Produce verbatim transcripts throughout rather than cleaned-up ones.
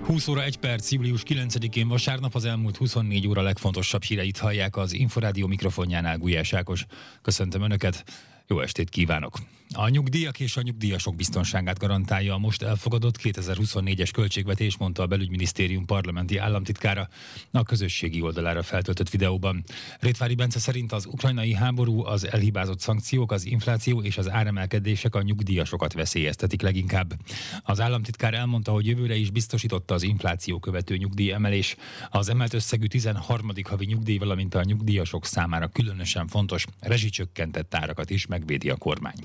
húsz óra egy perc, július kilencedikén vasárnap, az elmúlt huszonnégy óra legfontosabb híreit hallják az Inforádió mikrofonjánál. Gulyás Ákos. Köszöntöm Önöket, jó estét kívánok! A nyugdíjak és a nyugdíjasok biztonságát garantálja a most elfogadott kétezer-huszonnégyes költségvetés, mondta a Belügyminisztérium parlamenti államtitkára a közösségi oldalára feltöltött videóban. Rétvári Bence szerint az ukrajnai háború, az elhibázott szankciók, az infláció és az áremelkedések a nyugdíjasokat veszélyeztetik leginkább. Az államtitkár elmondta, hogy jövőre is biztosította az infláció követő nyugdíjemelés. Az emelt összegű tizenharmadik havi nyugdíj, valamint a nyugdíjasok számára különösen fontos rezsicsökkentett árakat is megvédi a kormány.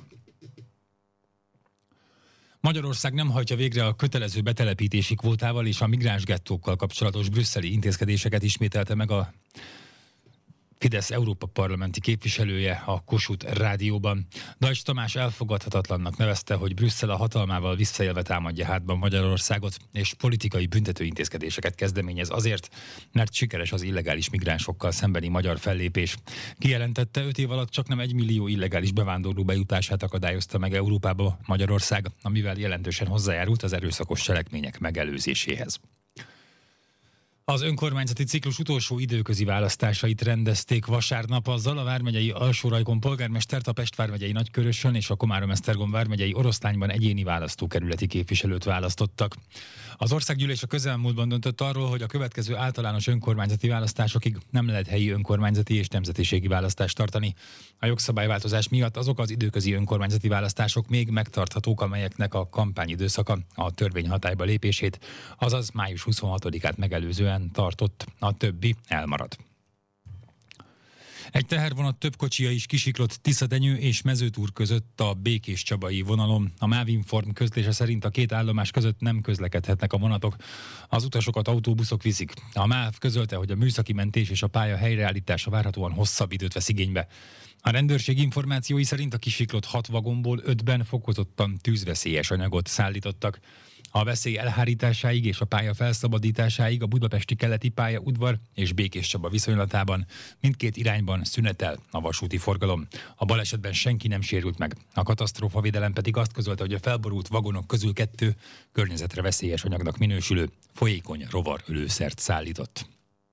Magyarország nem hajtja végre a kötelező betelepítési kvótával és a migráns gettókkal kapcsolatos brüsszeli intézkedéseket, ismételte meg a Fidesz Európa parlamenti képviselője a Kossuth Rádióban. Dajcs Tamás elfogadhatatlannak nevezte, hogy Brüsszel a hatalmával visszaélve támadja hátban Magyarországot, és politikai büntető intézkedéseket kezdeményez azért, mert sikeres az illegális migránsokkal szembeni magyar fellépés. Kijelentette, öt év alatt csaknem egy millió illegális bevándorló bejutását akadályozta meg Európába Magyarország, amivel jelentősen hozzájárult az erőszakos cselekmények megelőzéséhez. Az önkormányzati ciklus utolsó időközi választásait rendezték vasárnap. A Zala vármegyei Alsórajkon polgármestert, a Pest vármegyei Nagykörösön és a Komárom-Esztergom vármegyei Oroszlányban egyéni választókerületi képviselőt választottak. Az országgyűlés a közelmúltban döntött arról, hogy a következő általános önkormányzati választásokig nem lehet helyi önkormányzati és nemzetiségi választást tartani. A jogszabályváltozás miatt azok az időközi önkormányzati választások még megtarthatók, amelyeknek a kampányidőszaka a törvény hatályba lépését, azaz május huszonhatodikát megelőzően tartott, a többi elmarad. Egy tehervonat több kocsija is kisiklott Tiszadenyő és Mezőtúr között a Békéscsabai vonalon. A Mávinform közlése szerint a két állomás között nem közlekedhetnek a vonatok. Az utasokat autóbuszok viszik. A MÁV közölte, hogy a műszaki mentés és a pálya helyreállítása várhatóan hosszabb időt vesz igénybe. A rendőrség információi szerint a kisiklott hat vagonból ötben fokozottan tűzveszélyes anyagot szállítottak. A veszély elhárításáig és a pálya felszabadításáig a budapesti keleti pálya udvar és Békéscsaba viszonylatában mindkét irányban szünetel a vasúti forgalom. A balesetben senki nem sérült meg. A katasztrófavédelem pedig azt közölte, hogy a felborult vagonok közül kettő környezetre veszélyes anyagnak minősülő folyékony rovarölőszert szállított.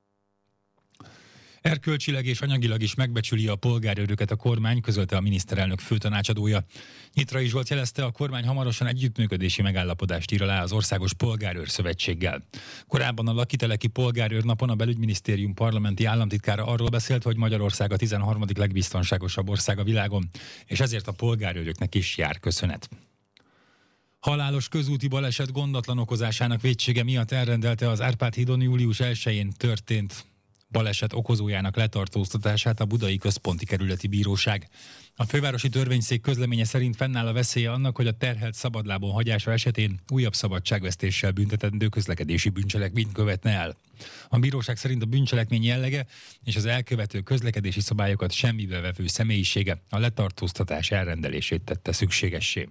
Erkölcsileg és anyagilag is megbecsüli a polgárőröket a kormány, közölte a miniszterelnök főtanácsadója. Nyitrai Zsolt jelezte, a kormány hamarosan együttműködési megállapodást ír alá az Országos Polgárőr Szövetséggel. Korábban a Lakiteleki Polgárőr napon a Belügyminisztérium parlamenti államtitkára arról beszélt, hogy Magyarország a tizenharmadik legbiztonságosabb ország a világon, és ezért a polgárőröknek is jár köszönet. Halálos közúti baleset gondatlan okozásának vétsége miatt elrendelte az Árpád hídon július elsején történt baleset okozójának letartóztatását a Budai Központi Kerületi Bíróság. A fővárosi törvényszék közleménye szerint fennáll a veszélye annak, hogy a terhelt szabadlábon hagyása esetén újabb szabadságvesztéssel büntetendő közlekedési bűncselekményt követne el. A bíróság szerint a bűncselekmény jellege és az elkövető közlekedési szabályokat semmibe vevő személyisége a letartóztatás elrendelését tette szükségessé.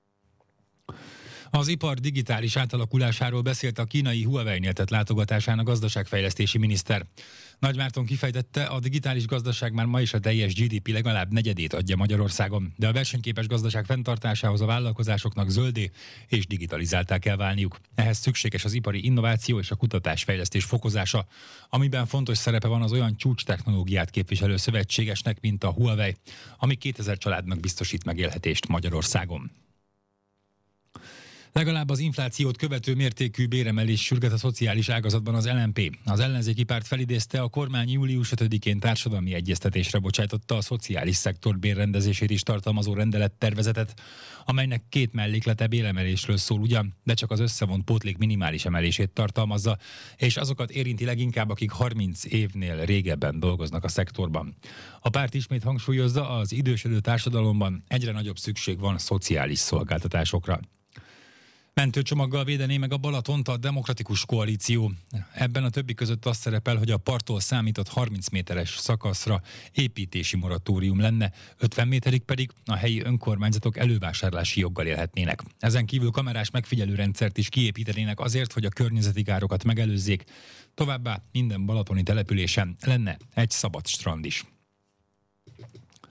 Az ipar digitális átalakulásáról beszélt a kínai Huawei-nél tett látogatásán a gazdaságfejlesztési miniszter. Nagy Márton kifejtette, a digitális gazdaság már ma is a teljes gé dé pé legalább negyedét adja Magyarországon, de a versenyképes gazdaság fenntartásához a vállalkozásoknak zöldé és digitalizáltá kell válniuk. Ehhez szükséges az ipari innováció és a kutatásfejlesztés fokozása, amiben fontos szerepe van az olyan csúcstechnológiát képviselő szövetségesnek, mint a Huawei, ami kétezer családnak biztosít megélhetést Magyarországon. Legalább az inflációt követő mértékű béremelés sürget a szociális ágazatban az el em pé. Az ellenzéki párt felidézte, a kormány július ötödikén társadalmi egyeztetésre bocsájtotta a szociális szektor bérrendezését is tartalmazó rendelettervezetet, amelynek két melléklete béremelésről szól ugyan, de csak az összevont pótlék minimális emelését tartalmazza, és azokat érinti leginkább, akik harminc évnél régebben dolgoznak a szektorban. A párt ismét hangsúlyozza, az idősödő társadalomban egyre nagyobb szükség van szociális szolgáltatásokra. Mentőcsomaggal védené meg a Balatont a Demokratikus Koalíció. Ebben a többi között azt szerepel, hogy a parttól számított harminc méteres szakaszra építési moratórium lenne, ötven méterig pedig a helyi önkormányzatok elővásárlási joggal élhetnének. Ezen kívül kamerás megfigyelőrendszert is kiépítenének azért, hogy a környezeti károkat megelőzzék. Továbbá minden balatoni településen lenne egy szabad strand is.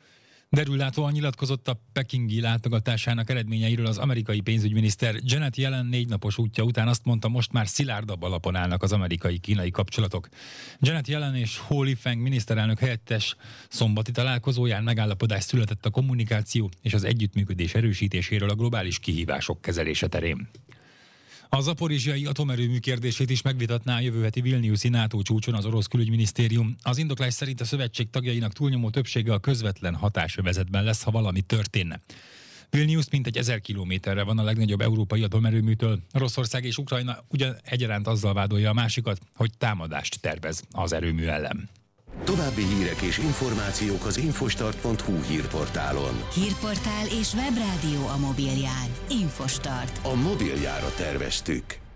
Derüllátóan nyilatkozott a pekingi látogatásának eredményeiről az amerikai pénzügyminiszter. Janet Yellen négy napos útja után azt mondta, most már szilárdabb alapon állnak az amerikai-kínai kapcsolatok. Janet Yellen és Ho Lifeng miniszterelnök helyettes szombati találkozóján megállapodás született a kommunikáció és az együttműködés erősítéséről a globális kihívások kezelése terén. A zaporizsiai atomerőmű kérdését is megvitatná a jövő heti Vilniuszi NATO csúcson az orosz külügyminisztérium. Az indoklás szerint a szövetség tagjainak túlnyomó többsége a közvetlen hatásövezetben lesz, ha valami történne. Vilnius mintegy ezer kilométerre van a legnagyobb európai atomerőműtől. Oroszország és Ukrajna ugyan egyaránt azzal vádolja a másikat, hogy támadást tervez az erőmű ellen. További hírek és információk az infostart pont hu hírportálon. Hírportál és webrádió a mobilján. Infostart. A mobiljára terveztük.